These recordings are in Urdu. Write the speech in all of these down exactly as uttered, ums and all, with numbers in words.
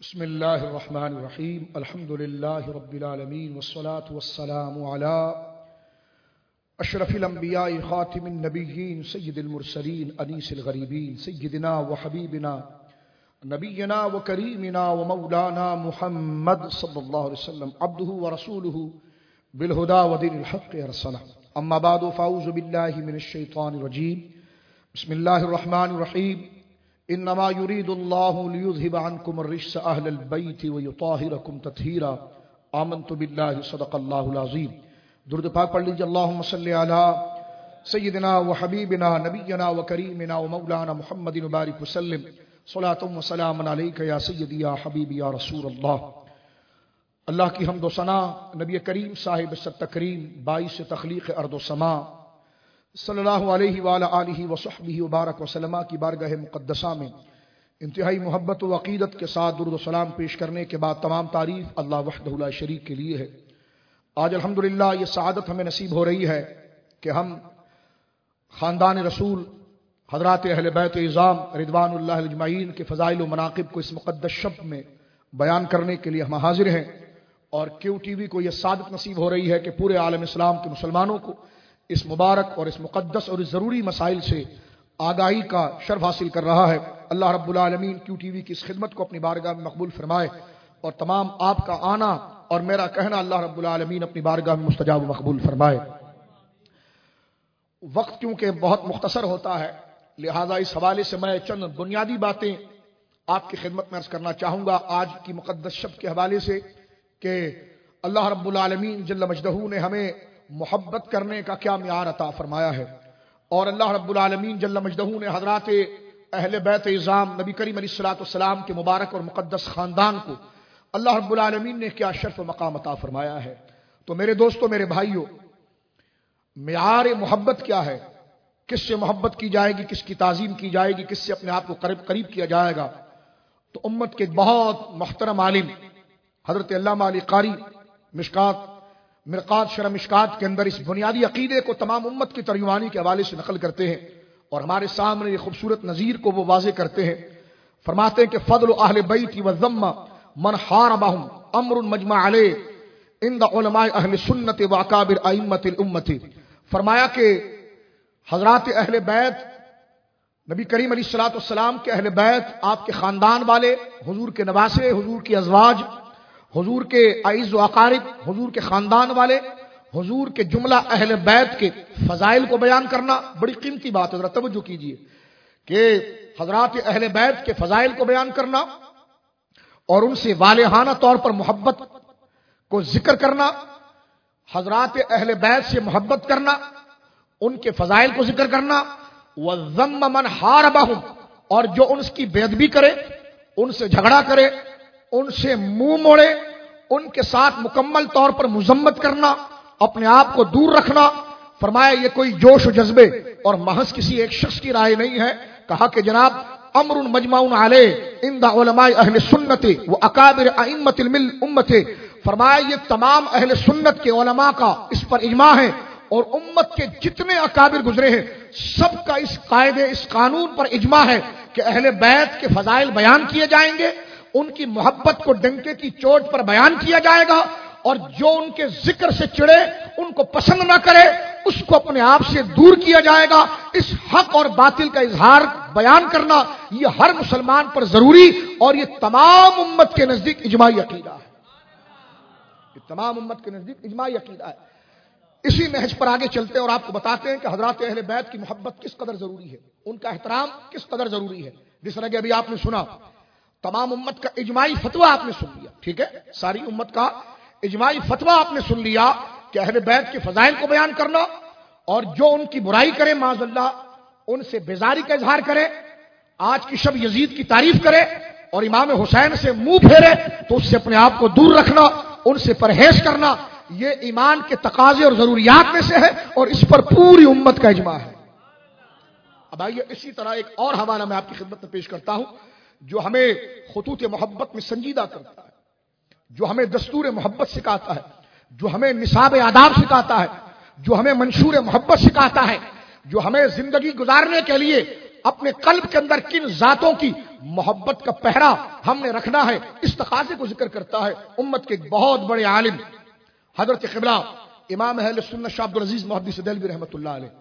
بسم الله الرحمن الرحيم الحمد لله رب العالمين والصلاة والسلام على أشرف الأنبياء خاتم النبيين سيد المرسلين أنيس الغريبين سيدنا وحبيبنا نبينا وكريمنا ومولانا محمد صلى الله عليه وسلم عبده ورسوله بالهدى ودين الحق أرسله أما بعد فأعوذ بالله من الشيطان الرجيم بسم الله الرحمن الرحيم انما يريد الله ليذهب عنكم الرجس اهل البيت ويطهركم تطهيرا آمنت بالله صدق الله العظيم. درود پاک پڑھ لیجیے. اللهم صل على سيدنا وحبيبنا نبينا وكريمنا ومولانا محمد وبارك وسلم صلاة وسلام عليك يا سيدي يا حبيبي يا رسول الله. اللہ کی حمد و ثنا نبی کریم صاحب ست تکریم باعث تخلیق ارض و سما صلی اللہ علیہ وآلہ آلہ وصحبہ وبارک وسلم کی بارگاہ مقدسہ میں انتہائی محبت و عقیدت کے ساتھ درود و سلام پیش کرنے کے بعد تمام تعریف اللہ وحدہ لا شریک کے لیے ہے. آج الحمدللہ یہ سعادت ہمیں نصیب ہو رہی ہے کہ ہم خاندان رسول حضرات اہل بیت اعظام رضوان اللہ اجمعین کے فضائل و مناقب کو اس مقدس شب میں بیان کرنے کے لیے ہم حاضر ہیں. اور کیو ٹی وی کو یہ سعادت نصیب ہو رہی ہے کہ پورے عالم اسلام کے مسلمانوں کو اس مبارک اور اس مقدس اور اس ضروری مسائل سے آگاہی کا شرف حاصل کر رہا ہے. اللہ رب العالمین کیو ٹی وی کی اس خدمت کو اپنی بارگاہ میں مقبول فرمائے اور تمام آپ کا آنا اور میرا کہنا اللہ رب العالمین اپنی بارگاہ میں مستجاب و مقبول فرمائے. وقت کیونکہ بہت مختصر ہوتا ہے لہذا اس حوالے سے میں چند بنیادی باتیں آپ کی خدمت میں عرض کرنا چاہوں گا آج کی مقدس شب کے حوالے سے کہ اللہ رب العالمین جل مجدہ نے ہمیں محبت کرنے کا کیا معیار عطا فرمایا ہے اور اللہ رب العالمین جل مجدہ نے حضرات اہل بیت اعظام نبی کریم علیہ الصلوۃ والسلام کے مبارک اور مقدس خاندان کو اللہ رب العالمین نے کیا شرف و مقام عطا فرمایا ہے. تو میرے دوستو میرے بھائیو معیار محبت کیا ہے, کس سے محبت کی جائے گی, کس کی تعظیم کی جائے گی, کس سے اپنے آپ کو قریب قریب کیا جائے گا. تو امت کے بہت محترم عالم حضرت علامہ علی قاری مشکات مرقات شرح مشکات کے اندر اس بنیادی عقیدے کو تمام امت کی ترجمانی کے حوالے سے نقل کرتے ہیں اور ہمارے سامنے یہ خوبصورت نظیر کو وہ واضح کرتے ہیں. فرماتے ہیں کہ فضل اہل بیت و ذم من حاربهم امر مجمع علیہ عند علماء اہل سنت و اکابر ائمۃ الامت. فرمایا کہ حضرات اہل بیت نبی کریم علیہ الصلوۃ والسلام کے اہل بیت آپ کے خاندان والے حضور کے نواسے حضور کی ازواج حضور کے اعز و اقارب حضور کے خاندان والے حضور کے جملہ اہل بیت کے فضائل کو بیان کرنا بڑی قیمتی بات ہے. ذرا توجہ کیجئے کہ حضرات اہل بیت کے فضائل کو بیان کرنا اور ان سے والہانہ طور پر محبت کو ذکر کرنا, حضرات اہل بیت سے محبت کرنا, ان کے فضائل کو ذکر کرنا, وَذَمَّ مَنْ حَارَبَهُمْ اور جو ان کی بے ادبی کرے, ان سے جھگڑا کرے, ان سے منہ موڑے, ان کے ساتھ مکمل طور پر مذمت کرنا, اپنے آپ کو دور رکھنا. فرمایا یہ کوئی جوش و جذبے اور محض کسی ایک شخص کی رائے نہیں ہے. کہا کہ جناب امر مجمع علیہ عند علماء اہل سنت و اکابر ائمۃ الامت. فرمایا یہ تمام اہل سنت کے علماء کا اس پر اجماع ہے اور امت کے جتنے اکابر گزرے ہیں سب کا اس قاعدے اس قانون پر اجماع ہے کہ اہل بیت کے فضائل بیان کیے جائیں گے, ان کی محبت کو ڈنکے کی چوٹ پر بیان کیا جائے گا اور جو ان کے ذکر سے چڑے ان کو پسند نہ کرے اس کو اپنے آپ سے دور کیا جائے گا. اس حق اور باطل کا اظہار بیان کرنا یہ ہر مسلمان پر ضروری اور یہ تمام امت کے نزدیک اجماعی عقیدہ ہے. یہ تمام امت کے نزدیک اجماعی عقیدہ ہے. اسی نہج پر آگے چلتے ہیں اور آپ کو بتاتے ہیں کہ حضرات اہل بیت کی محبت کس قدر ضروری ہے, ان کا احترام کس قدر ضروری ہے. جس طرح کہ ابھی آپ نے سنا تمام امت کا اجماعی فتویٰ آپ نے سن لیا, ٹھیک ہے, ساری امت کا اجماعی فتویٰ آپ نے سن لیا کہ اہل بیت کے فضائل کو بیان کرنا اور جو ان کی برائی کرے معاذ اللہ ان سے بیزاری کا اظہار کرے, آج کی شب یزید کی تعریف کرے اور امام حسین سے منہ پھیرے تو اس سے اپنے آپ کو دور رکھنا, ان سے پرہیز کرنا, یہ ایمان کے تقاضے اور ضروریات میں سے ہے اور اس پر پوری امت کا اجماع ہے. اب آئیے اسی طرح ایک اور حوالہ میں آپ کی خدمت میں پیش کرتا ہوں جو ہمیں خطوط محبت میں سنجیدہ کرتا ہے, جو ہمیں دستور محبت سکھاتا ہے, جو ہمیں نصاب آداب سکھاتا ہے, جو ہمیں منشور محبت سکھاتا ہے, جو ہمیں زندگی گزارنے کے لیے اپنے قلب کے اندر کن ذاتوں کی محبت کا پہرا ہم نے رکھنا ہے، اس تقاضے کو ذکر کرتا ہے امت کے ایک بہت بڑے عالم حضرت قبلہ امام اہل سنت شاہ عبد العزیز محدث دہلوی رحمۃ اللہ علیہ۔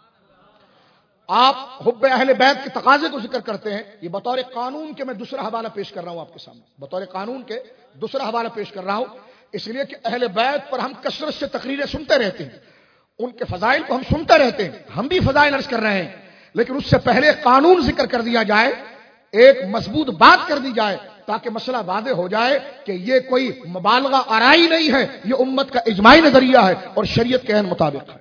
آپ حب اہل بیت کے تقاضے کو ذکر کرتے ہیں، یہ بطور قانون کے میں دوسرا حوالہ پیش کر رہا ہوں آپ کے سامنے، بطور قانون کے دوسرا حوالہ پیش کر رہا ہوں، اس لیے کہ اہل بیت پر ہم کثرت سے تقریریں سنتے رہتے ہیں، ان کے فضائل کو ہم سنتے رہتے ہیں، ہم بھی فضائل عرض کر رہے ہیں، لیکن اس سے پہلے قانون ذکر کر دیا جائے، ایک مضبوط بات کر دی جائے تاکہ مسئلہ واضح ہو جائے کہ یہ کوئی مبالغہ آرائی نہیں ہے، یہ امت کا اجماعی نظریہ ہے اور شریعت کے عین مطابق ہے۔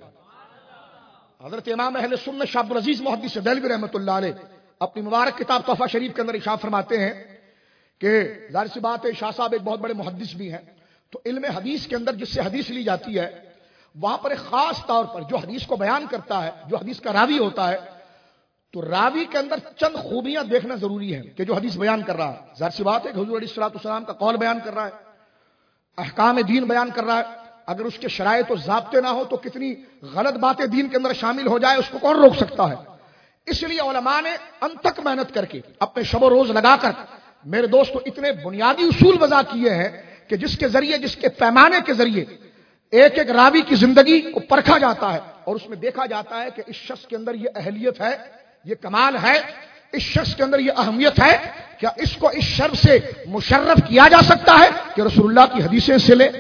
حضرت امام اہل سنت شاہ عبد العزیز محدث دہلوی رحمۃ اللہ علیہ اپنی مبارک کتاب تحفہ شریف کے اندر ارشاد فرماتے ہیں کہ ظاہر سی بات ہے شاہ صاحب ایک بہت بڑے محدث بھی ہیں، تو علم حدیث کے اندر جس سے حدیث لی جاتی ہے وہاں پر ایک خاص طور پر جو حدیث کو بیان کرتا ہے، جو حدیث کا راوی ہوتا ہے، تو راوی کے اندر چند خوبیاں دیکھنا ضروری ہے کہ جو حدیث بیان کر رہا ہے، ظاہر سی بات ہے کہ حضور علیہ الصلوۃ والسلام کا قول بیان کر رہا ہے، احکام دین بیان کر رہا ہے، اگر اس کے شرائط و ضابطے نہ ہو تو کتنی غلط باتیں دین کے اندر شامل ہو جائے اس کو کون روک سکتا ہے۔ اس لیے علماء نے انتک محنت کر کے اپنے شب و روز لگا کر میرے دوستو اتنے بنیادی اصول وضع کیے ہیں کہ جس کے ذریعے، جس کے پیمانے کے ذریعے ایک ایک راوی کی زندگی کو پرکھا جاتا ہے اور اس میں دیکھا جاتا ہے کہ اس شخص کے اندر یہ اہلیت ہے، یہ کمال ہے، اس شخص کے اندر یہ اہمیت ہے، کیا اس کو اس شرف سے مشرف کیا جا سکتا ہے کہ رسول اللہ کی حدیثیں سے لے۔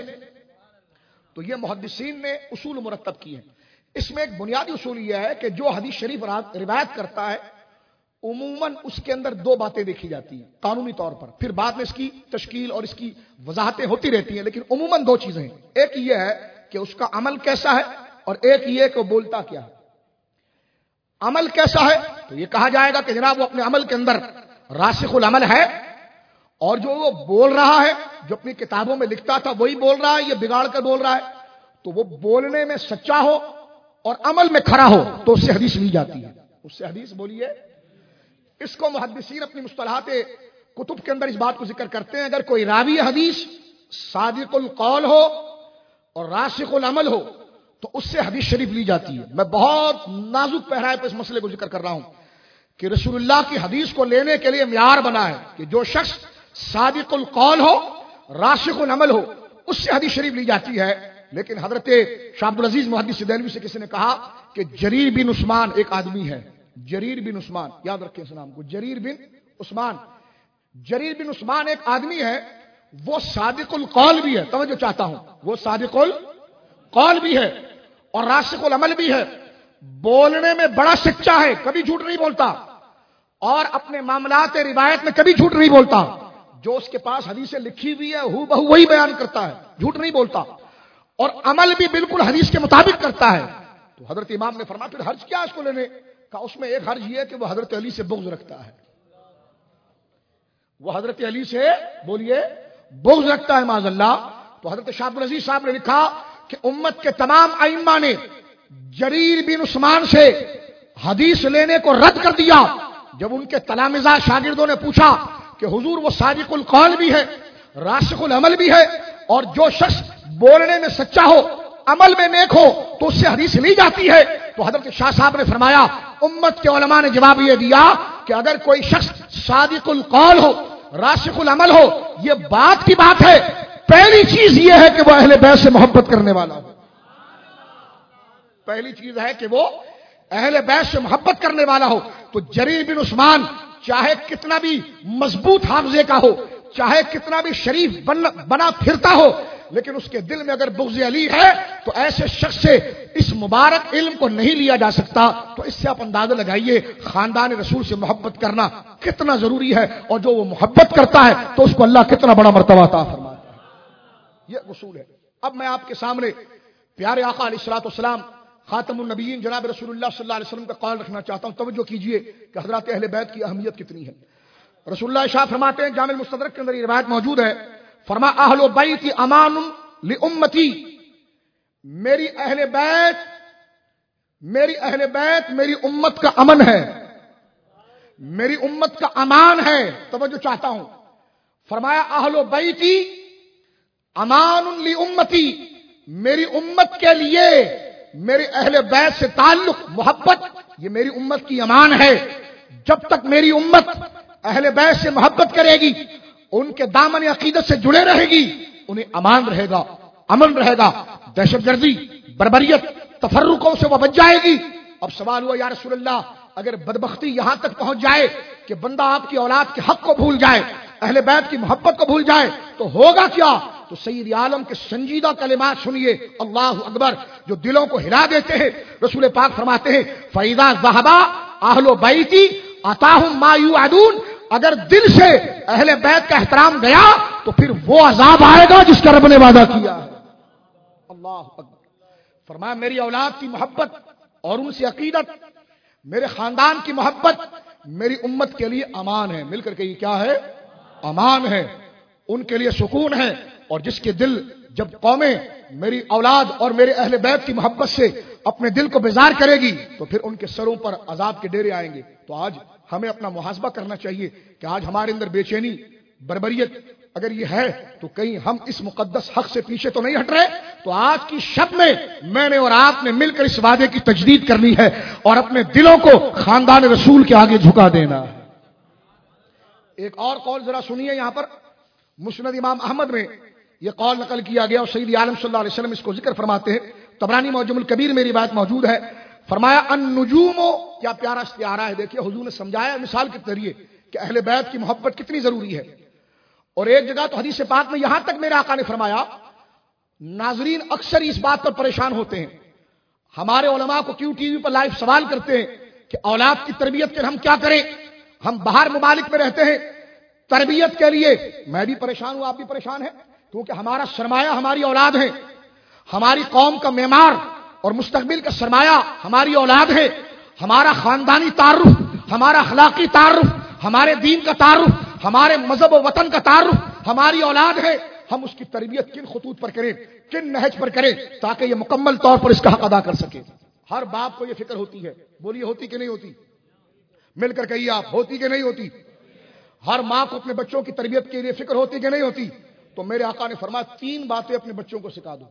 تو یہ محدثین نے اصول مرتب کیے ہیں، اس میں ایک بنیادی اصول یہ ہے کہ جو حدیث شریف روایت کرتا ہے عموماً اس کے اندر دو باتیں دیکھی جاتی ہیں قانونی طور پر، پھر بعد میں اس کی تشکیل اور اس کی وضاحتیں ہوتی رہتی ہیں، لیکن عموماً دو چیزیں ہیں، ایک یہ ہے کہ اس کا عمل کیسا ہے اور ایک یہ کہ وہ بولتا کیا ہے۔ عمل کیسا ہے تو یہ کہا جائے گا کہ جناب وہ اپنے عمل کے اندر راسخ العمل ہے، اور جو وہ بول رہا ہے، جو اپنی کتابوں میں لکھتا تھا وہی بول رہا ہے، یہ بگاڑ کر بول رہا ہے، تو وہ بولنے میں سچا ہو اور عمل میں کھڑا ہو تو اس سے حدیث لی جاتی ہے، اس سے حدیث بولیے۔ اس کو محدثین اپنی مصطلحات کتب کے اندر اس بات کو ذکر کرتے ہیں، اگر کوئی راوی حدیث صادق القول ہو اور راسخ العمل ہو تو اس سے حدیث شریف لی جاتی ہے۔ میں بہت نازک پہرائے پہ اس مسئلے کو ذکر کر رہا ہوں کہ رسول اللہ کی حدیث کو لینے کے لیے معیار بنا ہے کہ جو شخص صادق القول ہو، راسخ العمل ہو، اس سے حدیث شریف لی جاتی ہے۔ لیکن حضرت شاہ عبد العزیز محدث دہلوی سے کسی نے کہا کہ جریر بن عثمان ایک آدمی ہے، جریر بن عثمان، یاد رکھیں اس نام کو، جریر بن عثمان، جریر بن عثمان ایک آدمی ہے، وہ صادق القول بھی ہے، توجہ چاہتا ہوں، وہ صادق القول بھی ہے اور راسخ العمل بھی ہے، بولنے میں بڑا سچا ہے، کبھی جھوٹ نہیں بولتا، اور اپنے معاملات روایت میں کبھی جھوٹ نہیں بولتا، جو اس کے پاس حدیثیں لکھی ہوئی ہے ہو بہو وہی بیان کرتا ہے، جھوٹ نہیں بولتا، اور عمل بھی بالکل حدیث کے مطابق کرتا ہے۔ تو حضرت امام نے فرمایا پھر حرج کیا اس کو لینے کا؟ اس میں ایک حرج یہ ہے کہ وہ حضرت علی سے بغض رکھتا ہے، وہ حضرت علی سے بولیے بغض رکھتا ہے معاذ اللہ۔ تو حضرت شاہ عبد العزیز صاحب نے لکھا کہ امت کے تمام ائمہ نے جریر بن عثمان سے حدیث لینے کو رد کر دیا۔ جب ان کے تلامذہ شاگردوں نے پوچھا کہ حضور وہ صادق القول بھی ہے، راسخ العمل بھی ہے، اور جو شخص بولنے میں سچا ہو، عمل میں نیک ہو، تو اس سے حدیث لی جاتی ہے، تو حضرت شاہ صاحب نے فرمایا امت کے علماء نے جواب یہ دیا کہ اگر کوئی شخص صادق القول ہو، راسخ العمل ہو، یہ بات کی بات ہے، پہلی چیز یہ ہے کہ وہ اہل بیت سے محبت کرنے والا ہو، پہلی چیز ہے کہ وہ اہل بیت سے محبت کرنے والا ہو۔ تو جریر بن عثمان چاہے کتنا بھی مضبوط حافظے کا ہو، چاہے کتنا بھی شریف بن بنا پھرتا ہو، لیکن اس کے دل میں اگر بغض علی ہے تو ایسے شخص سے اس مبارک علم کو نہیں لیا جا سکتا۔ تو اس سے آپ اندازہ لگائیے خاندان رسول سے محبت کرنا کتنا ضروری ہے، اور جو وہ محبت کرتا ہے تو اس کو اللہ کتنا بڑا مرتبہ عطا فرماتا ہے۔ یہ اصول ہے۔ اب میں آپ کے سامنے پیارے آقا علیہ الصلوۃ والسلام خاتم النبیین جناب رسول اللہ صلی اللہ علیہ وسلم کا قول رکھنا چاہتا ہوں، توجہ کیجئے کہ حضرات اہل بیت کی اہمیت کتنی ہے۔ رسول اللہ شاہ فرماتے ہیں، جامع المستدرک کے اندر یہ روایت موجود ہے، فرما اہل بیت امان لامتی، میری اہل بیت میری اہل بیت میری امت کا امن ہے، میری امت کا امان ہے، توجہ چاہتا ہوں۔ فرمایا اہل بیتی امان لامتی، میری امت کے لیے میرے اہل بیت سے تعلق، محبت، یہ میری امت کی امان ہے۔ جب تک میری امت اہل بیت سے محبت کرے گی، ان کے دامن عقیدت سے جڑے رہے گی، انہیں امان رہے گا، امن رہے گا، دہشت گردی، بربریت، تفرقوں سے وہ بچ جائے گی۔ اب سوال ہوا یا رسول اللہ اگر بدبختی یہاں تک پہنچ جائے کہ بندہ آپ کی اولاد کے حق کو بھول جائے، اہل بیت کی محبت کو بھول جائے تو ہوگا کیا؟ تو سید عالم کے سنجیدہ کلمات سنیے، اللہ اکبر، جو دلوں کو ہلا دیتے ہیں۔ رسول پاک فرماتے ہیں فَإِذَا ذَهَبَ أَهْلُ بَيْتِي أَتَاهُمْ مَا يُوعَدُونَ، اگر دل سے اہل بیت کا احترام گیا تو پھر وہ عذاب آئے گا جس کا رب نے وعدہ کیا ہے۔ اللہ اکبر۔ فرمایا میری اولاد کی محبت اور ان سے عقیدت، میرے خاندان کی محبت میری امت کے لیے امان ہے۔ مل کر کے یہ کیا ہے؟ امان ہے، ان کے لیے سکون ہے۔ اور جس کے دل، جب قومیں میری اولاد اور میرے اہل بیت کی محبت سے اپنے دل کو بیزار کرے گی تو پھر ان کے سروں پر عذاب کے ڈیرے آئیں گے۔ تو آج ہمیں اپنا محاسبہ کرنا چاہیے کہ آج ہمارے اندر بے چینی، بربریت اگر یہ ہے تو کہیں ہم اس مقدس حق سے پیچھے تو نہیں ہٹ رہے۔ تو آج کی شب میں میں نے اور آپ نے مل کر اس وعدے کی تجدید کرنی ہے اور اپنے دلوں کو خاندان رسول کے آگے جھکا دینا ہے۔ ایک اور قول ذرا سنیے، یہاں پر مسند امام احمد میں یہ قول نقل کیا گیا اور سید عالم صلی اللہ علیہ وسلم اس کو ذکر فرماتے ہیں۔ طبرانی معجم الکبیر میں روایت موجود ہے۔ فرمایا النجوم، کیا پیارا استعارہ ہے، دیکھیے حضور نے سمجھایا مثال کے ذریعے کہ اہل بیت کی محبت کتنی ضروری ہے۔ اور ایک جگہ تو حدیث پاک میں یہاں تک میرے آقا نے فرمایا، ناظرین اکثر اس بات پر پریشان ہوتے ہیں، ہمارے علماء کو کیوں ٹی وی پر لائیو سوال کرتے ہیں کہ اولاد کی تربیت کے ہم کیا کریں، ہم باہر ممالک میں رہتے ہیں، تربیت کے لیے میں بھی پریشان ہوں، آپ بھی پریشان ہیں، کیونکہ ہمارا سرمایہ ہماری اولاد ہے، ہماری قوم کا معمار اور مستقبل کا سرمایہ ہماری اولاد ہے، ہمارا خاندانی تعارف، ہمارا اخلاقی تعارف، ہمارے دین کا تعارف، ہمارے مذہب و وطن کا تعارف ہماری اولاد ہے۔ ہم اس کی تربیت کن خطوط پر کریں، کن نہج پر کریں تاکہ یہ مکمل طور پر اس کا حق ادا کر سکے۔ ہر باپ کو یہ فکر ہوتی ہے، بولیے ہوتی کہ نہیں ہوتی؟ مل کر کہیے آپ، ہوتی کہ نہیں ہوتی؟ ہر ماں کو اپنے بچوں کی تربیت کے لیے فکر ہوتی کہ نہیں ہوتی؟ تو میرے آقا نے فرمایا تین باتیں اپنے بچوں کو سکھا دو۔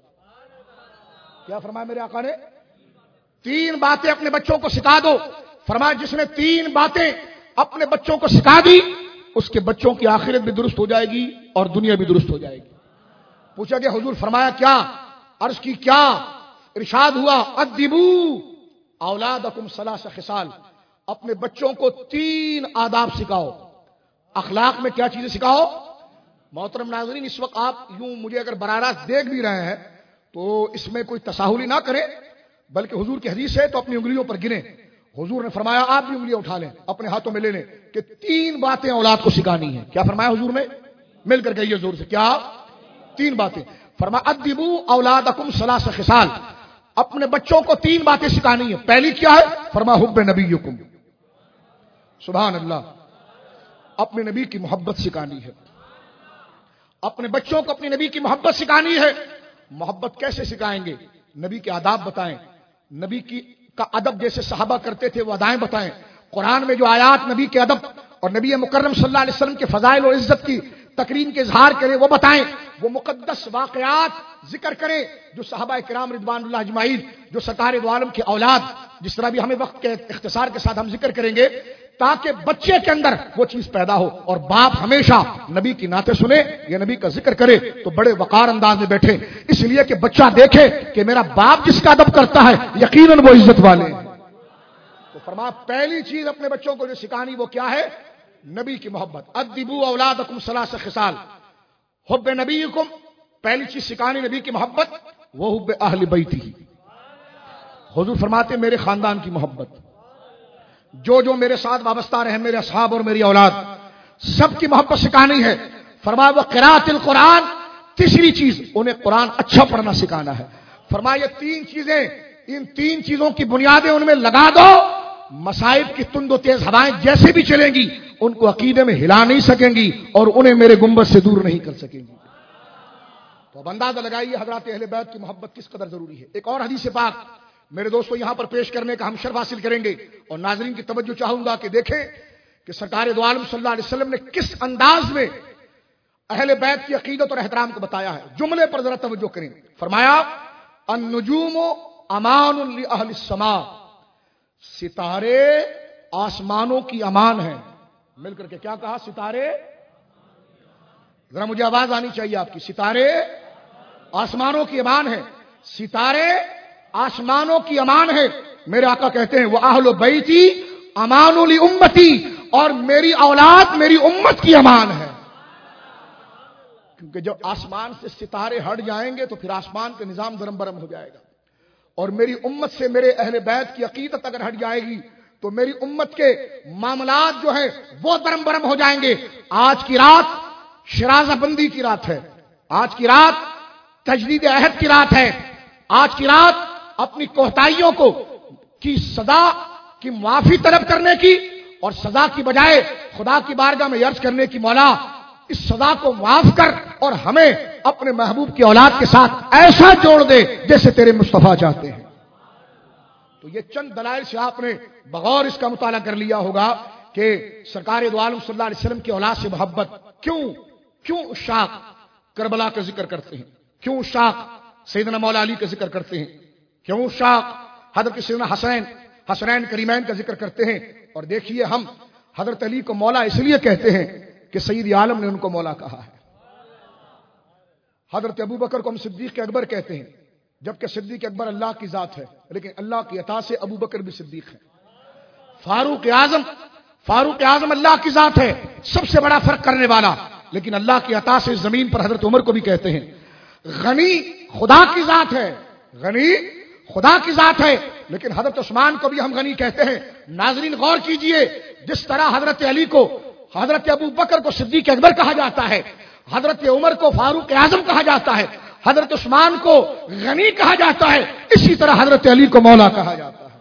کیا فرمایا میرے آقا نے؟ تین باتیں اپنے بچوں کو سکھا دو۔ فرمایا جس نے تین باتیں اپنے بچوں کو سکھا دی اس کے بچوں کی آخرت بھی درست ہو جائے گی اور دنیا بھی درست ہو جائے گی۔ پوچھا کہ حضور فرمایا کیا؟ عرض کی کیا؟ ارشاد ہوا ادبو اولادکم ثلاث خصال، اپنے بچوں کو تین آداب سکھاؤ۔ اخلاق میں کیا چیزیں سکھاؤ؟ محترم ناظرین، اس وقت آپ یوں مجھے اگر براہ راست دیکھ بھی رہے ہیں تو اس میں کوئی تساہلی نہ کریں، بلکہ حضور کی حدیث ہے تو اپنی انگلیوں پر گنیں۔ حضور نے فرمایا آپ بھی انگلیاں اٹھا لیں، اپنے ہاتھوں میں لے لیں کہ تین باتیں اولاد کو سکھانی ہیں۔ کیا فرمایا حضور نے؟ مل کر کہیے زور سے، کیا؟ تین باتیں۔ فرمایا ادبو اولادکم ثلاث خصال، اپنے بچوں کو تین باتیں سکھانی ہیں۔ پہلی کیا ہے؟ فرمایا حب نبیکم، سبحان اللہ، اپنے نبی کی محبت سکھانی ہے۔ اپنے بچوں کو اپنی نبی کی محبت سکھانی ہے۔ محبت کیسے سکھائیں گے؟ نبی کے آداب بتائیں، نبی کی کا ادب جیسے صحابہ کرتے تھے وہ ادائیں بتائیں، قرآن میں جو آیات نبی کے ادب اور نبی مکرم صلی اللہ علیہ وسلم کے فضائل اور عزت کی تکریم کے اظہار کریں وہ بتائیں، وہ مقدس واقعات ذکر کریں جو صحابہ کرام رضوان اللہ اجمعین، جو سرکار دو عالم کی اولاد، جس طرح بھی ہمیں وقت کے اختصار کے ساتھ ہم ذکر کریں گے تاکہ بچے کے اندر وہ چیز پیدا ہو۔ اور باپ ہمیشہ نبی کی نعتیں سنے یا نبی کا ذکر کرے تو بڑے وقار انداز میں بیٹھے، اس لیے کہ بچہ دیکھے کہ میرا باپ جس کا ادب کرتا ہے یقیناً وہ عزت والے ہیں۔ تو فرمایا پہلی چیز اپنے بچوں کو جو سکھانی وہ کیا ہے؟ نبی کی محبت۔ ادبو اولادکم ثلاث خصال، حب نبیکم، پہلی چیز سکھانی نبی کی محبت، وہ حب اہل بیتہ، حضور فرماتے میرے خاندان کی محبت، جو جو میرے ساتھ وابستہ رہے، میرے اصحاب اور میری اولاد، سب کی محبت سکھانی ہے۔ فرمایا وہ قراءۃ القرآن، تیسری چیز انہیں قرآن اچھا پڑھنا سکھانا ہے۔ فرمایا یہ تین چیزیں، ان تین چیزوں کی بنیادیں ان میں لگا دو، مصائب کی تند و تیز ہوائیں جیسے بھی چلیں گی ان کو عقیدے میں ہلا نہیں سکیں گی اور انہیں میرے گنبد سے دور نہیں کر سکیں گی۔ تو اب اندازہ لگائیے حضرات اہل بیت کی محبت کس قدر ضروری ہے۔ ایک اور حدیث پاک میرے دوستو یہاں پر پیش کرنے کا ہم شرف حاصل کریں گے اور ناظرین کی توجہ چاہوں گا کہ دیکھیں کہ سرکار دو عالم صلی اللہ علیہ وسلم نے کس انداز میں اہل بیت کی عقیدت اور احترام کو بتایا ہے۔ جملے پر ذرا توجہ کریں۔ فرمایا النجوم امان لاہل السماء، ستارے آسمانوں کی امان ہیں. مل کر کے کیا کہا؟ ستارے. ذرا مجھے آواز آنی چاہیے آپ کی. ستارے آسمانوں کی امان ہے. ستارے آسمانوں کی امان ہے. میرے آقا کہتے ہیں وہ اہل بیتی امان لامتی، اور میری اولاد میری امت کی امان ہے. کیونکہ جب آسمان سے ستارے ہٹ جائیں گے تو پھر آسمان کا نظام درم برم ہو جائے گا، اور میری امت سے میرے اہل بیت کی عقیدت اگر ہٹ جائے گی تو میری امت کے معاملات جو ہیں وہ درم برم ہو جائیں گے. آج کی رات شرازہ بندی کی رات ہے. آج کی رات تجدید عہد کی رات ہے. آج کی رات اپنی کوتاہیوں کو کی سزا کی معافی طلب کرنے کی، اور سزا کی بجائے خدا کی بارگاہ میں عرض کرنے کی، مولا اس سزا کو معاف کر اور ہمیں اپنے محبوب کی اولاد کے ساتھ ایسا جوڑ دے جیسے تیرے مصطفیٰ چاہتے ہیں. تو یہ چند دلائل سے آپ نے بغور اس کا مطالعہ کر لیا ہوگا کہ سرکار دو عالم صلی اللہ علیہ وسلم کی اولاد سے محبت کیوں کیوں عشاق کربلا کا ذکر کرتے ہیں، کیوں عشاق سیدنا مولا علی کا ذکر کرتے ہیں، کیوں عشاق حضرت سیدنا حسین حسنین کریمین کا ذکر کرتے ہیں. اور دیکھیے ہم حضرت علی کو مولا اس لیے کہتے ہیں کہ سید عالم نے ان کو مولا کہا ہے. حضرت ابو بکر کو ہم صدیق اکبر کہتے ہیں، جبکہ صدیق اکبر اللہ کی ذات ہے، لیکن اللہ کی عطا سے ابو بکر بھی صدیق ہے. فاروق اعظم فاروق اعظم اللہ کی ذات ہے، سب سے بڑا فرق کرنے والا، لیکن اللہ کی عطا سے زمین پر حضرت عمر کو بھی کہتے ہیں. غنی خدا کی ذات ہے، غنی خدا کی ذات ہے، لیکن حضرت عثمان کو بھی ہم غنی کہتے ہیں. ناظرین غور کیجئے، جس طرح حضرت علی کو حضرت ابو بکر کو صدیق اکبر کہا جاتا ہے، حضرت عمر کو فاروق اعظم کہا جاتا ہے، حضرت عثمان کو غنی کہا جاتا ہے، اسی طرح حضرت علی کو مولا کہا جاتا ہے.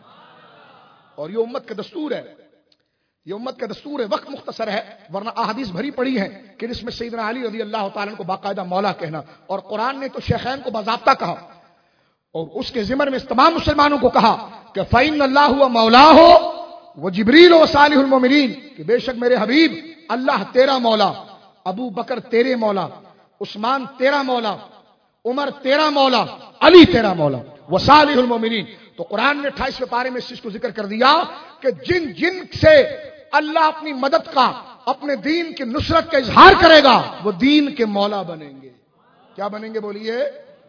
اور یہ امت کا دستور ہے، یہ امت کا دستور ہے. وقت مختصر ہے ورنہ احادیث بھری پڑی ہیں کہ اس میں سیدنا علی رضی اللہ تعالیٰ عنہ کو باقاعدہ مولا کہنا، اور قرآن نے تو شیخین کو باضابطہ کہا، اور اس کے ضمن میں تمام مسلمانوں کو کہا کہ فَإِنَّ اللَّهُ وَمَوْلَاهُ وَجِبْرِيلُ وَصَالِحُ الْمُؤْمِنِينَ، کہ بے شک میرے حبیب اللہ تیرا مولا، ابو بکر تیرے مولا، عثمان تیرا مولا، عمر تیرا مولا، علی تیرا مولا، وصالح المؤمنین. تو قرآن نے اٹھائیسویں پارے میں اس چیز کو ذکر کر دیا کہ جن جن سے اللہ اپنی مدد کا، اپنے دین کی نصرت کا اظہار کرے گا وہ دین کے مولا بنیں گے. کیا بنیں گے بولیے؟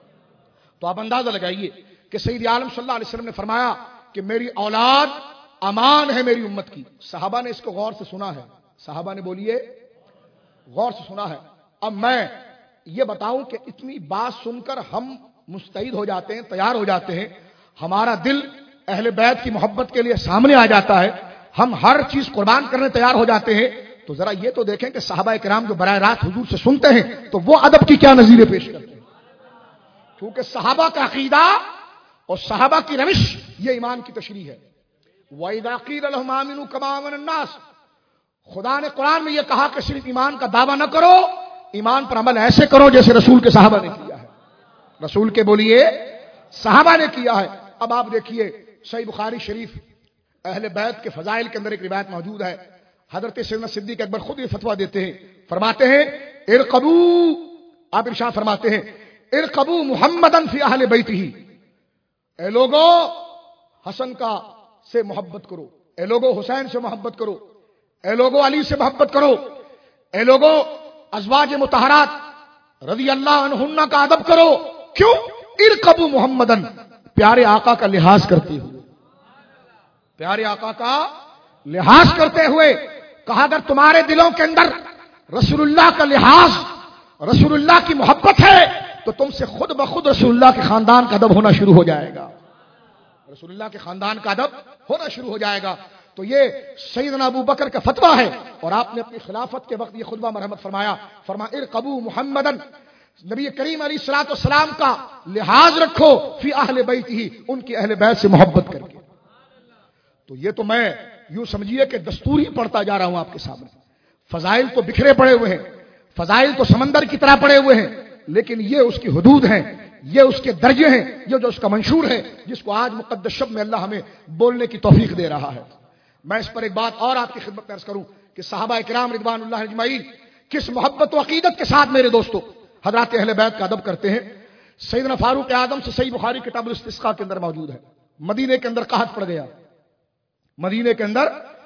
تو آپ اندازہ لگائیے کہ سید عالم صلی اللہ علیہ وسلم نے فرمایا کہ میری اولاد امان ہے میری امت کی. صحابہ نے اس کو غور سے سنا ہے، صحابہ نے بولیے غور سے سنا ہے. اب میں یہ بتاؤں کہ اتنی بات سن کر ہم مستعد ہو جاتے ہیں، تیار ہو جاتے ہیں، ہمارا دل اہل بیت کی محبت کے لیے سامنے آ جاتا ہے، ہم ہر چیز قربان کرنے تیار ہو جاتے ہیں. تو ذرا یہ تو دیکھیں کہ صحابہ کرام جو براہ راست حضور سے سنتے ہیں تو وہ ادب کی کیا نظیریں پیش کرتے ہیں. کیونکہ صحابہ کا عقیدہ اور صحابہ کی روش یہ ایمان کی تشریح ہے. وَإِذَا قِيلَ لَهُمْ آمِنُوا كَمَا آمَنَ النَّاسُ، خدا نے قرآن میں یہ کہا کہ صرف ایمان کا دعویٰ نہ کرو، ایمان پر عمل ایسے کرو جیسے رسول کے صحابہ نے کیا ہے. رسول کے بولیے صحابہ نے کیا ہے. اب آپ دیکھیے صحیح بخاری شریف اہل بیت کے فضائل کے اندر ایک روایت موجود ہے. حضرت سیدنا صدیق اکبر خود یہ فتویٰ دیتے ہیں، فرماتے ہیں ارقبوا، آپ ارشاد فرماتے ہیں ارقبوا محمدًا فی اہل بیتہ، اے لوگو حسن کا سے محبت کرو، اے لوگو حسین سے محبت کرو، اے لوگو علی سے محبت کرو، اے لوگو ازواج مطہرات رضی اللہ عنہن کا ادب کرو. کیوں؟ ارقبوا محمدً، پیارے آقا کا لحاظ کرتے ہوئے، پیارے آقا کا لحاظ کرتے ہوئے کہا اگر تمہارے دلوں کے اندر رسول اللہ کا لحاظ، رسول اللہ کی محبت ہے تو تم سے خود بخود رسول اللہ کے خاندان کا ادب ہونا شروع ہو جائے گا، رسول اللہ کے خاندان کا ادب ہونا شروع ہو جائے گا. تو یہ سیدنا ابو بکر کا فتویٰ ہے، اور آپ نے اپنی خلافت کے وقت یہ خطبہ مرحمت فرمایا، فرمایا ارقبوا محمدً، نبی کریم علیہ الصلوۃ والسلام کا لحاظ رکھو فی اہل بیتہ، ان کی اہل بیت سے محبت کر کے. تو یہ تو میں یوں سمجھیے کہ دستور ہی پڑھتا جا رہا ہوں آپ کے سامنے. فضائل تو بکھرے پڑے ہوئے ہیں، فضائل تو سمندر کی طرح پڑے ہوئے ہیں، لیکن یہ اس کی حدود ہیں، یہ اس کے درجے ہیں، یہ جو اس کا منشور ہے، جس کو آج مقدس شب میں اللہ ہمیں بولنے کی توفیق دے رہا ہے. میں اس پر ایک بات اور آپ کی خدمت میں عرض کروں کہ صحابہ کرام رضوان اللہ اجمعین کس محبت و عقیدت کے ساتھ میرے دوستو حضرات اہل بیت کا ادب کرتے ہیں. سیدنا فاروق اعظم سے صحیح بخاری کتاب الاستسقاء کے اندر موجود ہے. مدینے کے اندر قحط پڑ گیا، مدینے کے اندر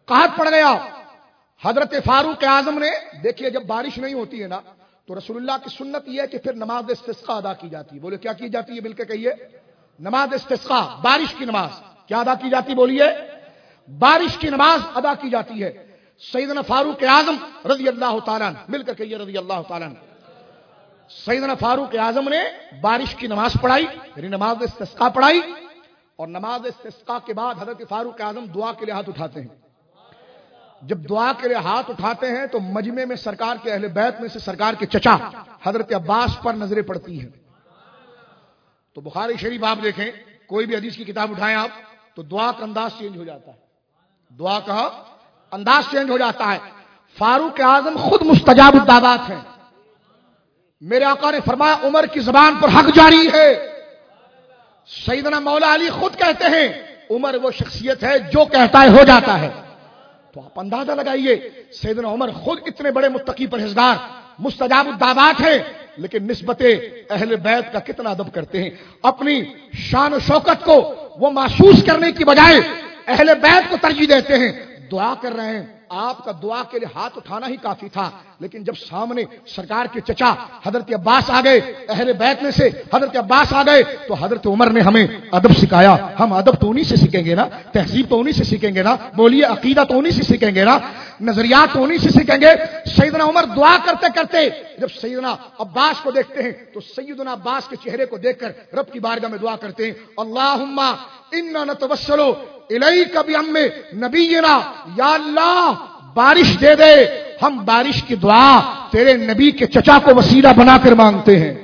قحط پڑ گیا. حضرت فاروق اعظم نے دیکھیے جب بارش نہیں ہوتی ہے نا تو رسول اللہ کی سنت یہ ہے کہ پھر نماز استسقاء ادا کی جاتی ہے. بولے کیا کی جاتی ہے؟ مل کے کہیے. نماز استسقاء, بارش کی نماز کیا ادا کی جاتی؟ بولیے. بارش کی نماز ادا کی جاتی ہے. سیدنا فاروق اعظم رضی اللہ تعالیٰ عنہ, مل کر کہیے رضی اللہ تعالیٰ عنہ. سیدنا فاروق اعظم نے بارش کی نماز پڑھائی, یعنی نماز استسقاء پڑھائی, اور نماز استسقاء کے بعد حضرت فاروق اعظم دعا کے لیے ہاتھ اٹھاتے ہیں. جب دعا کے لیے ہاتھ اٹھاتے ہیں تو مجمع میں سرکار کے اہل بیت میں سے سرکار کے چچا حضرت عباس پر نظریں پڑتی ہیں. تو بخاری شریف آپ دیکھیں, کوئی بھی حدیث کی کتاب اٹھائیں آپ تو دعا کا انداز چینج ہو جاتا ہے. دعا کا انداز چینج ہو جاتا ہے. فاروق اعظم خود مستجاب الدعوات ہیں. میرے آقا نے فرمایا عمر کی زبان پر حق جاری ہے. سیدنا مولا علی خود کہتے ہیں عمر وہ شخصیت ہے جو کہتا ہے ہو جاتا ہے. تو آپ اندازہ لگائیے سیدنا عمر خود اتنے بڑے متقی پرہیزگار مستجاب الدعوات ہیں, لیکن نسبت اہل بیت کا کتنا ادب کرتے ہیں. اپنی شان و شوکت کو وہ محسوس کرنے کی بجائے اہل بیت کو ترجیح دیتے ہیں. دعا کر رہے ہیں, آپ کا دعا کے لیے ہاتھ اٹھانا ہی کافی تھا, لیکن جب سامنے سرکار کے چچا حضرت عباس آ گئے, اہل بیت میں سے حضرت عباس آ گئے, تو حضرت عمر نے ہمیں ادب سکھایا. ہم ادب تو انہی سے سیکھیں گے نا, تہذیب تو انہی سے سیکھیں گے نا, بولیے عقیدہ تو انہی سے سیکھیں گے نا, نظریات تو انہی سے سیکھیں گے. سیدنا عمر دعا کرتے کرتے جب سیدنا عباس کو دیکھتے ہیں تو سیدنا عباس کے چہرے کو دیکھ کر رب کی بارگاہ میں دعا کرتے ہیں, اللہم انا نتوسل الیک بعم نبینا, یا اللہ بارش دے دے, ہم بارش کی دعا تیرے نبی کے چچا کو وسیلہ بنا کر مانگتے ہیں.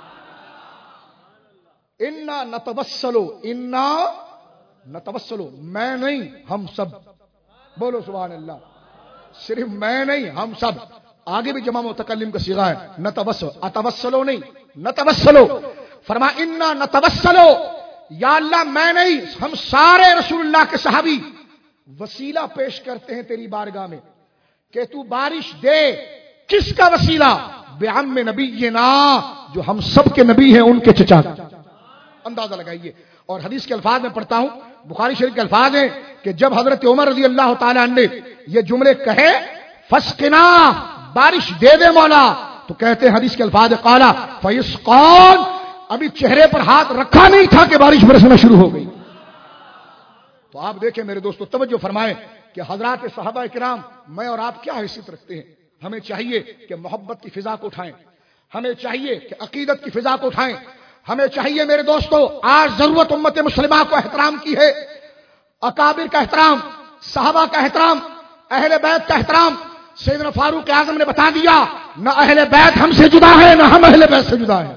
انا نتوسلو, انا نتوسلو, میں نہیں ہم سب, بولو سبحان اللہ. صرف میں نہیں ہم سب, آگے بھی جمع متکلم کا صیغہ ہے, نتوسل, اتوسلو نہیں, نتوسلو. فرما انا نتوسلو, یا اللہ میں نہیں ہم سارے رسول اللہ کے صحابی وسیلہ پیش کرتے ہیں تیری بارگاہ میں کہ تو بارش دے. کس کا وسیلہ؟ بعم نبینا, جو ہم سب کے نبی ہیں ان کے چچا. اندازہ لگائیے. اور حدیث کے الفاظ میں پڑھتا ہوں, بخاری شریف کے الفاظ ہیں کہ جب حضرت عمر رضی اللہ تعالی عنہ نے یہ جملے کہے, فسقنا, بارش دے دے مولا, تو کہتے ہیں حدیث کے الفاظ قالا فیسقون, ابھی چہرے پر ہاتھ رکھا نہیں تھا کہ بارش برسنا شروع ہو گئی. تو آپ دیکھیں میرے دوستو, توجہ فرمائیں کہ حضرات صحابہ کرام, میں اور آپ کیا حیثیت رکھتے ہیں. ہمیں چاہیے کہ محبت کی فضا کو اٹھائیں, ہمیں چاہیے کہ عقیدت کی فضا کو اٹھائیں, ہمیں چاہیے میرے دوستو, آج ضرورت امت مسلمہ کو احترام کی ہے. اکابر کا احترام, صحابہ کا احترام, اہل بیت کا احترام. سیدنا فاروق اعظم نے بتا دیا نہ اہل بیت ہم سے جدا ہے نہ ہم اہل بیت سے جدا ہیں.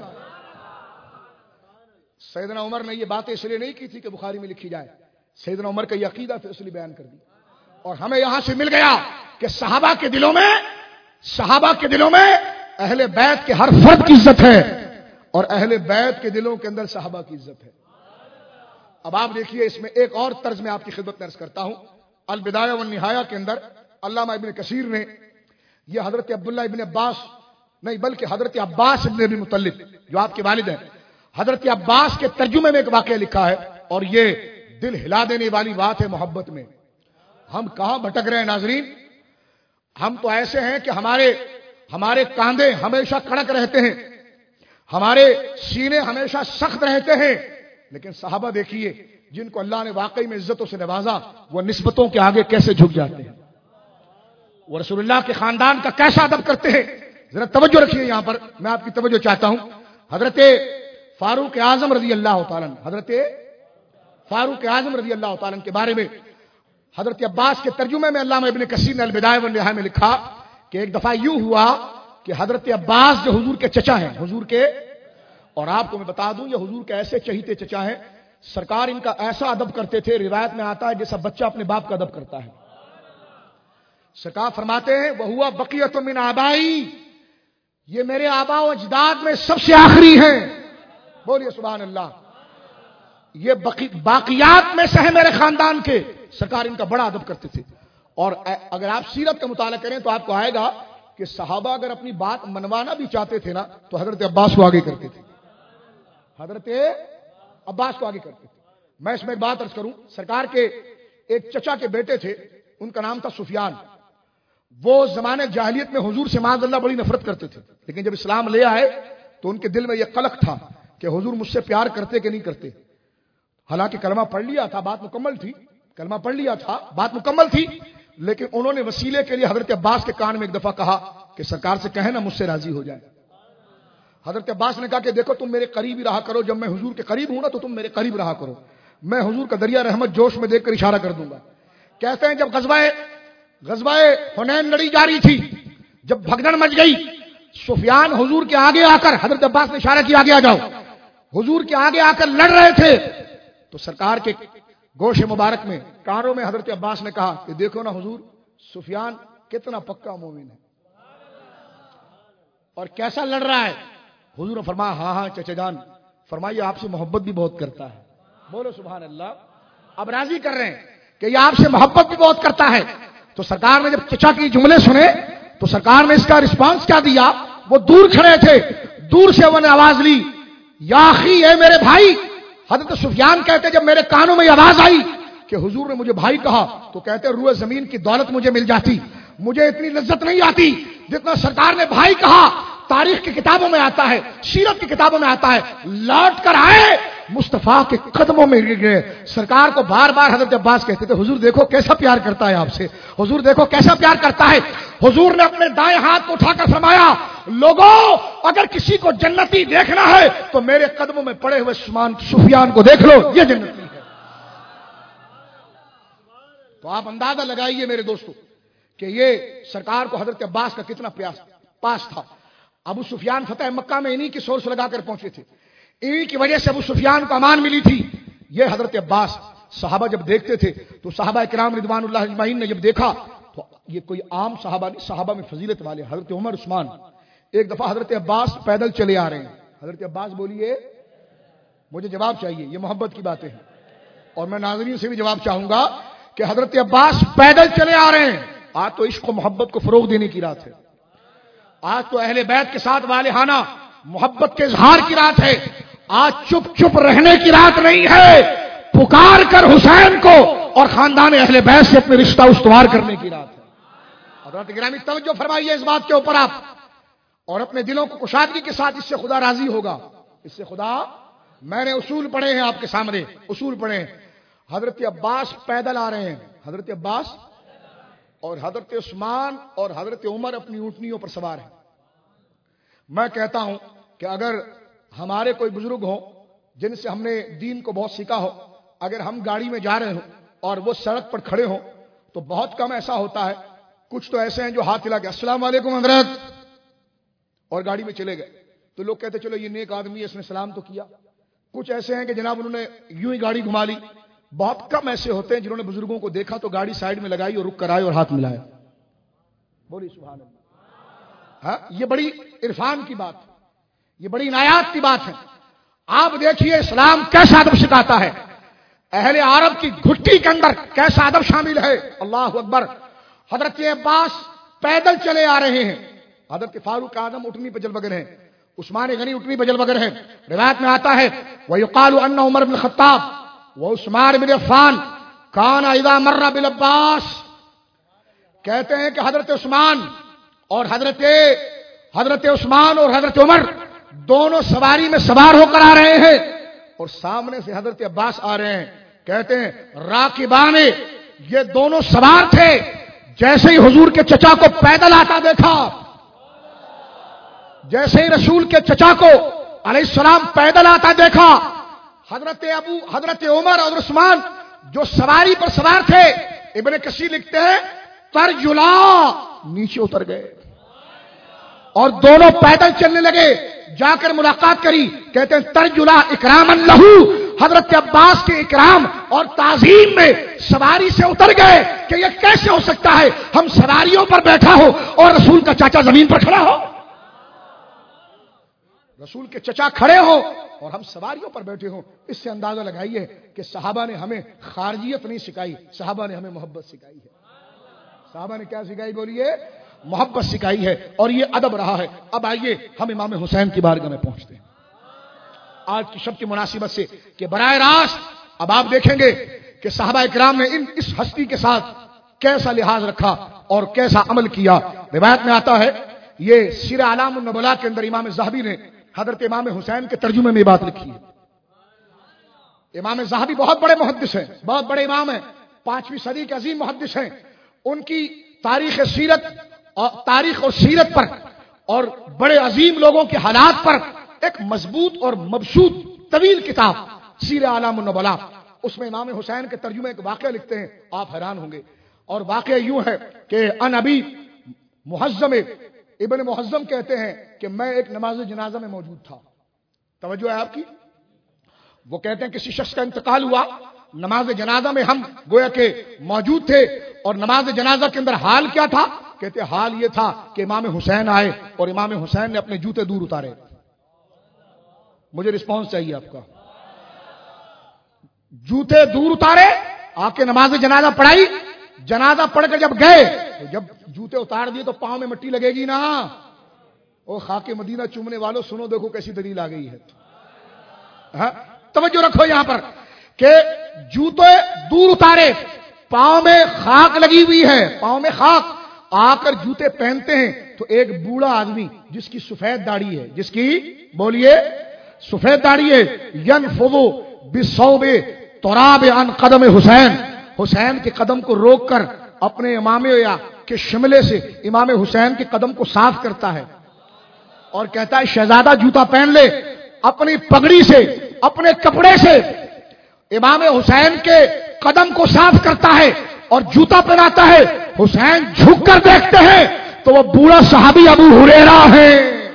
سیدنا عمر نے یہ باتیں اس لیے نہیں کی تھی کہ بخاری میں لکھی جائے, سیدنا عمر کا یہ عقیدہ پھر اس لیے بیان کر دی. اور ہمیں یہاں سے مل گیا کہ صحابہ کے دلوں میں صحابہ کے دلوں میں اہل بیت کے ہر فرد کی عزت ہے, اور اہل بیت کے دلوں کے اندر صحابہ کی عزت ہے. اب آپ دیکھیے اس میں ایک اور طرز میں آپ کی خدمت میں عرض کرتا ہوں. البدایہ والنہایہ کے اندر علامہ ابن کثیر نے یہ حضرت عبداللہ ابن عباس نہیں بلکہ حضرت عباس ابن ابی مطلب جو آپ کے والد ہیں, حضرت عباس کے ترجمے میں ایک واقعہ لکھا ہے, اور یہ دل ہلا دینے والی بات ہے. محبت میں ہم کہاں بھٹک رہے ہیں ناظرین. ہم تو ایسے ہیں کہ ہمارے ہمارے کاندھے ہمیشہ کڑک رہتے ہیں, ہمارے سینے ہمیشہ سخت رہتے ہیں, لیکن صحابہ دیکھیے جن کو اللہ نے واقعی میں عزتوں سے نوازا, وہ نسبتوں کے آگے کیسے جھک جاتے ہیں, وہ رسول اللہ کے خاندان کا کیسا ادب کرتے ہیں. ذرا توجہ رکھیے یہاں پر, میں آپ کی توجہ چاہتا ہوں. حضرت فاروق اعظم رضی اللہ تعالیٰ حضرت فاروق اعظم رضی اللہ تعالیٰ کے بارے میں حضرت عباس کے ترجمے میں علامہ ابن کثیر نے البدایہ والنہایہ میں لکھا کہ ایک دفعہ یوں ہوا کہ حضرت عباس جو حضور کے چچا ہیں, حضور کے, اور آپ کو میں بتا دوں یہ حضور کے ایسے چہیتے چچا ہیں, سرکار ان کا ایسا ادب کرتے تھے, روایت میں آتا ہے جیسا بچہ اپنے باپ کا ادب کرتا ہے. سرکار فرماتے ہیں وہوا بقیۃ من آبائی, یہ میرے آبا و اجداد میں سب سے آخری ہیں. بولیے سبحان اللہ. یہ باقیات میں سے ہے میرے خاندان کے. سرکار ان کا بڑا ادب کرتے تھے. اور اگر آپ سیرت کا مطالعہ کریں تو آپ کو آئے گا کہ صحابہ اگر اپنی بات منوانا بھی چاہتے تھے نا تو حضرت عباس کو آگے کرتے تھے, حضرت عباس کو آگے کرتے تھے. میں اس میں ایک بات عرض کروں, سرکار کے ایک چچا کے بیٹے تھے, ان کا نام تھا سفیان. وہ زمانے جاہلیت میں حضور سے معاذ اللہ بڑی نفرت کرتے تھے, لیکن جب اسلام لے آئے تو ان کے دل میں یہ قلق تھا کہ حضور مجھ سے پیار کرتے کہ نہیں کرتے. حالانکہ کلمہ پڑھ لیا تھا, بات مکمل تھی, کلمہ پڑھ لیا تھا, بات مکمل تھی, لیکن انہوں نے وسیلے کے لیے حضرت عباس کے کان میں ایک دفعہ کہا کہ سرکار سے کہیں نا مجھ سے راضی ہو جائے. حضرت عباس نے کہا کہ دیکھو تم میرے قریب ہی رہا کرو, جب میں حضور کے قریب ہوں نا تو تم میرے قریب رہا کرو, میں حضور کا دریا رحمت جوش میں دیکھ کر اشارہ کر دوں گا. کہتے ہیں جب غزوہ غزوہ حنین لڑی جاری تھی, جب بھگدڑ مچ گئی, سفیان حضور کے آگے آ کر, حضرت عباس نے اشارہ کیا آگے آ جاؤ, حضور کے آگے آ کر لڑ رہے تھے, تو سرکار کے گوش مبارک میں کانوں میں حضرت عباس نے کہا کہ دیکھو نا حضور, سفیان کتنا پکا مومن ہے اور کیسا لڑ رہا ہے. حضور نے فرمایا ہاں ہاں چچا جان, فرمائیے آپ سے محبت بھی بہت کرتا ہے. بولو سبحان اللہ. اب راضی کر رہے ہیں کہ یہ آپ سے محبت بھی بہت کرتا ہے. تو سرکار نے جب چچا کی جملے سنے تو سرکار نے اس کا رسپانس کیا دیا. وہ دور کھڑے تھے, دور سے انہوں نے آواز لی, یا اخی, اے میرے بھائی. حضرت سفیان کہتے جب میرے کانوں میں آواز آئی کہ حضور نے مجھے بھائی کہا تو کہتے روئے زمین کی دولت مجھے مل جاتی, مجھے اتنی لذت نہیں آتی جتنا سرکار نے بھائی کہا. تاریخ کی کتابوں میں آتا ہے, سیرت کی کتابوں میں آتا ہے, لوٹ کر آئے مصطفیٰ کے قدموں میں گر گئے. سرکار کو بار بار حضرت عباس کہتے تھے حضور دیکھو کیسا پیار کرتا ہے آپ سے, حضور دیکھو کیسا پیار کرتا ہے. حضور نے اپنے دائیں ہاتھ کو اٹھا کر فرمایا لوگوں اگر کسی کو جنتی دیکھنا ہے تو میرے قدموں میں پڑے ہوئے سفیان کو دیکھ لو, یہ جنتی ہے. تو آپ اندازہ لگائیے میرے دوستو کہ یہ سرکار کو حضرت عباس کا کتنا پیاس پاس تھا. ابو سفیان فتح مکہ میں انہی کی سورس لگا کر پہنچے تھے, انہی کی وجہ سے ابو سفیان کو امان ملی تھی. یہ حضرت عباس صحابہ جب دیکھتے تھے تو صحابہ کرام رضوان اللہ اجمعین نے جب دیکھا تو یہ کوئی عام صحابہ نہیں, صحابہ میں فضیلت والے حضرت عمر عثمان. ایک دفعہ حضرت عباس پیدل چلے آ رہے ہیں. حضرت عباس بولیے, مجھے جواب چاہیے, یہ محبت کی باتیں ہیں اور میں ناظرین سے بھی جواب چاہوں گا کہ حضرت عباس پیدل چلے آ رہے ہیں. آج تو عشق و محبت کو فروغ دینے کی رات ہے, آج تو اہل بیت کے ساتھ والہانہ محبت کے اظہار کی رات ہے. آج چپ چپ رہنے کی رات نہیں ہے, پکار کر حسین کو اور خاندان اہل بیت سے اپنے رشتہ استوار کرنے کی رات ہے. حضرت گرامی توجہ فرمائیے اس بات کے اوپر آپ, اور اپنے دلوں کو کشادگی کے ساتھ, اس سے خدا راضی ہوگا, اس سے خدا. میں نے اصول پڑھے ہیں آپ کے سامنے, اصول پڑھے ہیں. حضرت عباس پیدل آ رہے ہیں, حضرت عباس اور حضرت عثمان اور حضرت عمر اپنی اونٹنیوں پر سوار ہیں. میں کہتا ہوں کہ اگر ہمارے کوئی بزرگ ہوں جن سے ہم نے دین کو بہت سیکھا ہو, اگر ہم گاڑی میں جا رہے ہوں اور وہ سڑک پر کھڑے ہوں تو بہت کم ایسا ہوتا ہے, کچھ تو ایسے ہیں جو ہاتھ ہلا کے السلام علیکم حضرت اور گاڑی میں چلے گئے, تو لوگ کہتے چلو یہ نیک آدمی ہے, اس نے سلام تو کیا. کچھ ایسے ہیں کہ جناب انہوں نے یوں ہی گاڑی گھما لی. بہت کم ایسے ہوتے ہیں جنہوں نے بزرگوں کو دیکھا تو گاڑی سائڈ میں لگائی اور رک کر آئے اور ہاتھ ملائے. بولی سبحان اللہ. ہاں, یہ بڑی عرفان کی بات, یہ بڑی عنایات کی بات ہے. آپ دیکھیے اسلام کیسا ادب سکھاتا ہے, اہل عرب کی گھٹی کے اندر کیسا ادب شامل ہے. اللہ اکبر. حضرت عباس پیدل چلے آ رہے ہیں, حضرت فاروق اعظم اٹھنی پہ جل بگر ہیں, عثمان غنی اٹھنی پہ جل بگر ہیں. روایت میں آتا ہے وَيُقَالُ أَنَّ عُمَرَ بْنَ الْخَطَّابِ وَعُثْمَانَ بْنَ عَفَّانَ كَانَ إِذَا مَرَّ بِالْعَبَّاسِ. کہتے ہیں کہ حضرت عثمان اور حضرت حضرت عثمان اور حضرت عمر دونوں سواری میں سوار ہو کر آ رہے ہیں اور سامنے سے حضرت عباس آ رہے ہیں. کہتے ہیں راکبان, یہ دونوں سوار تھے, جیسے ہی حضور کے چچا کو پیدل آتا دیکھا, جیسے ہی رسول کے چچا کو علیہ السلام پیدل آتا دیکھا, حضرت ابو حضرت عمر اور عثمان جو سواری پر سوار تھے, ابن کثیر لکھتے ہیں ترجلا, نیچے اتر گئے اور دونوں پیدل چلنے لگے. جا کر ملاقات کری, کہتے ہیں ترجلا اکرام لہو, حضرت عباس کے اکرام اور تعظیم میں سواری سے اتر گئے کہ یہ کیسے ہو سکتا ہے ہم سواریوں پر بیٹھا ہو اور رسول کا چاچا زمین پر کھڑا ہو, رسول کے چچا کھڑے ہو اور ہم سواریوں پر بیٹھے ہوں. اس سے اندازہ لگائیے کہ صحابہ نے ہمیں خارجیت نہیں سکھائی, صحابہ نے ہمیں محبت سکھائی ہے. صحابہ نے کیا سکھائی بولیے؟ محبت سکھائی ہے, اور یہ ادب رہا ہے. اب آئیے ہم امام حسین کی بارگاہ میں پہنچتے ہیں آج کی شب کی مناسبت سے کہ براہ راست اب آپ دیکھیں گے کہ صحابہ کرام نے ان اس ہستی کے ساتھ کیسا لحاظ رکھا اور کیسا عمل کیا. روایت میں آتا ہے، یہ سیر اعلام النبلاء کے اندر امام ذہبی نے حضرت امام حسین کے ترجمے میں یہ بات لکھی ہے. امام ذہبی بہت بڑے محدث ہیں، بہت بڑے امام ہیں، پانچویں صدی کے عظیم محدث ہیں. ان کی تاریخ سیرت اور تاریخ اور سیرت پر اور بڑے عظیم لوگوں کے حالات پر ایک مضبوط اور مبسوط طویل کتاب سیر اعلام النبلاء، اس میں امام حسین کے ترجمے ایک واقعہ لکھتے ہیں، آپ حیران ہوں گے. اور واقعہ یوں ہے کہ ان ابی محزم ابن محزم کہتے ہیں کہ میں ایک نماز جنازہ میں موجود تھا. توجہ ہے آپ کی. وہ کہتے ہیں کسی شخص کا انتقال ہوا، نماز جنازہ میں ہم گویا کہ موجود تھے، اور نماز جنازہ کے اندر حال کیا تھا؟ کہتے حال یہ تھا کہ امام حسین آئے اور امام حسین نے اپنے جوتے دور اتارے. مجھے رسپانس چاہیے آپ کا. جوتے دور اتارے، آ کے نماز جنازہ پڑھائی. جنازہ پڑھ کر جب گئے تو جب جوتے اتار دیے تو پاؤں میں مٹی لگے گی نا. او خاک مدینہ چومنے والوں سنو، دیکھو کیسی دلیل آ گئی ہے. ہاں توجہ رکھو یہاں پر کہ جوتے دور اتارے، پاؤں میں خاک لگی ہوئی ہے، پاؤں میں خاک. آ کر جوتے پہنتے ہیں تو ایک بوڑھا آدمی جس کی سفید داڑھی ہے، جس کی بولیے سفید داڑھی ہے، ینفض بالصوب تراب عن قدم حسین، حسین کے قدم کو روک کر اپنے امامے یا کے شملے سے امام حسین کے قدم کو صاف کرتا ہے اور کہتا ہے شہزادہ جوتا پہن لے. اپنی پگڑی سے، اپنے کپڑے سے امام حسین کے قدم کو صاف کرتا ہے اور جوتا پہناتا ہے. حسین جھک کر دیکھتے ہیں تو وہ بوڑھا صحابی ابو ہریرہ ہے.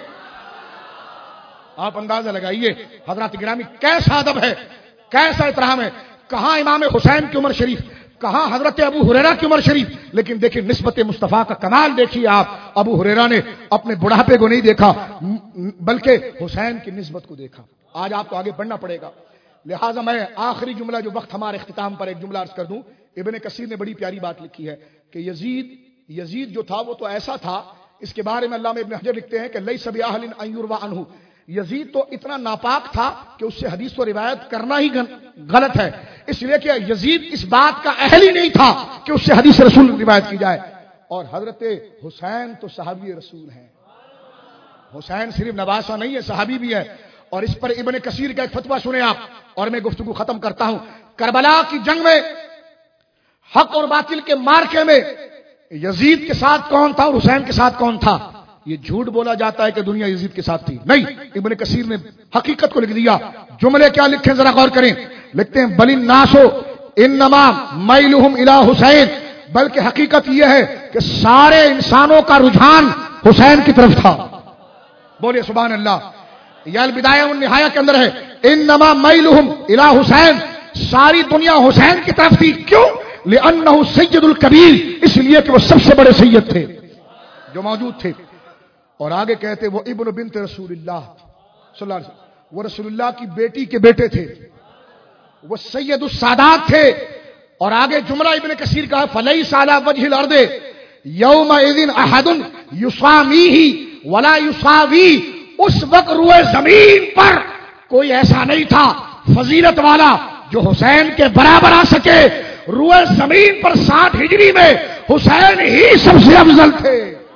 آپ اندازہ لگائیے حضرات گرامی کیسا ادب ہے، کیسا احترام ہے. کہاں امام حسین کی عمر شریف، کہاں حضرت ابو ہریرہ کی عمر شریف. لیکن دیکھیں نسبت مصطفیٰ کا کمال دیکھیے آپ. ابو ہریرہ نے اپنے بڑھاپے کو نہیں دیکھا بلکہ حسین کی نسبت کو دیکھا. آج آپ کو آگے بڑھنا پڑے گا. لہٰذا میں آخری جملہ جو وقت ہمارے اختتام پر ایک جملہ عرض کر دوں. ابن کثیر نے بڑی پیاری بات لکھی ہے کہ یزید یزید جو تھا وہ تو ایسا تھا، اس کے بارے میں علامہ ابن حجر لکھتے ہیں کہ لیس بأہل ان یروى عنہ، یزید تو اتنا ناپاک تھا کہ اس سے حدیث و روایت کرنا ہی غلط ہے. اس لیے کہ یزید اس بات کا اہل ہی نہیں تھا کہ اس سے حدیث رسول روایت کی جائے. اور حضرت حسین تو صحابی رسول ہیں. حسین صرف نواسہ نہیں ہے، صحابی بھی ہے. اور اس پر ابن کثیر کا ایک فتویٰ سنیں آپ اور میں گفتگو ختم کرتا ہوں. کربلا کی جنگ میں حق اور باطل کے مارکے میں یزید کے ساتھ کون تھا اور حسین کے ساتھ کون تھا؟ یہ جھوٹ بولا جاتا ہے کہ دنیا یزید کے ساتھ تھی. نہیں، ابن کثیر نے حقیقت کو لکھ دیا. جملے کیا لکھیں ذرا غور کریں. لکھتے ہیں بل الناس انما میلہم الی حسین، بلکہ حقیقت یہ ہے کہ سارے انسانوں کا رجحان حسین کی طرف تھا. بولیے سبحان اللہ. یا البدایہ والنہایہ کے اندر ہے انما میلہم الی حسین، ساری دنیا حسین کی طرف تھی. کیوں؟ لأنہ سید الکبیر، اس لیے کہ وہ سب سے بڑے سید تھے جو موجود تھے. اور آگے کہتے وہ ابن بنت رسول اللہ صلی اللہ علیہ وسلم، وہ رسول اللہ کی بیٹی کے بیٹے تھے، وہ سید السادات تھے. اور آگے جملہ ابن کثیر کا فلیس علی وجہ الارض یومئذ احد یصامیہ ولا یصاوی، اس وقت روئے زمین پر کوئی ایسا نہیں تھا فضیلت والا جو حسین کے برابر آ سکے. روئے زمین پر ساٹھ ہجری میں حسین ہی سب سے افضل تھے.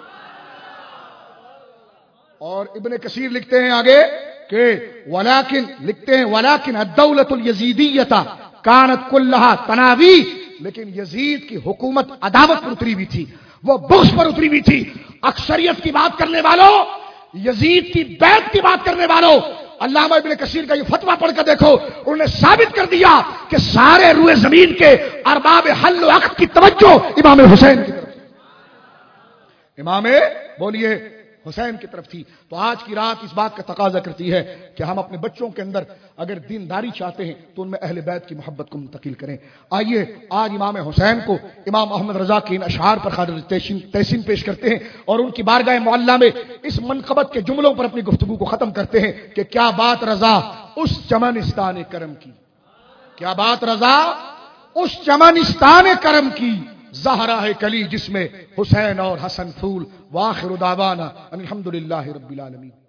اور ابن کثیر لکھتے ہیں آگے کہ ولیکن لکھتے ہیں ولیکن الدولۃ الیزیدیۃ کانت کلھا تناوی، لیکن یزید کی حکومت عداوت پر اتری ہوئی تھی، وہ بغض پر اتری ہوئی تھی. اکثریت کی بات کرنے والوں، یزید کی بیعت کی بات کرنے والوں، علامہ ابن کثیر کا یہ فتویٰ پڑھ کر دیکھو، انہوں نے ثابت کر دیا کہ سارے روئے زمین کے ارباب حل و عقد کی توجہ امام حسین کی طرف، امام بولیے حسین کی طرف تھی. تو آج کی رات اس بات کا تقاضا کرتی ہے کہ ہم اپنے بچوں کے اندر اگر دینداری چاہتے ہیں تو ان میں اہل بیت کی محبت کو منتقل کریں. آئیے آج امام حسین کو امام محمد رضا کے ان اشعار پر خاطر تحسین پیش کرتے ہیں اور ان کی بارگاہ معلیٰ میں اس منقبت کے جملوں پر اپنی گفتگو کو ختم کرتے ہیں کہ کیا بات رضا اس چمنستان کرم کی، کیا بات رضا اس چمنستان کرم کی، زہرا ہے کلی جس میں حسین اور حسن پھول. وآخر دعوانا ان الحمد للہ رب العالمین.